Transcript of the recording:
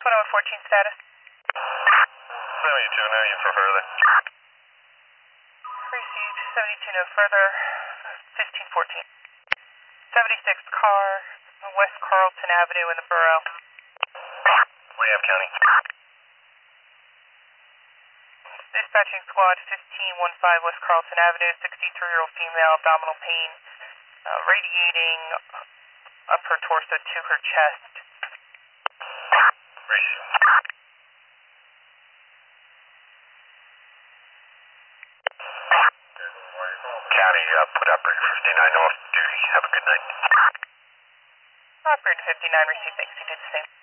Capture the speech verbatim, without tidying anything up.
one fourteen status. seventy-two, no, you for further. Received seventy-two, no further. fifteen fourteen. seventy-six car, West Carlton Avenue in the borough. What do you have, County? Dispatching squad fifteen fifteen West Carlton Avenue, sixty-three-year-old female, abdominal pain, uh, radiating up her torso to her chest. Receive. County, uh, put operator fifty-nine off duty. Have a good night. Operator fifty-nine, received, thanks, you did the same.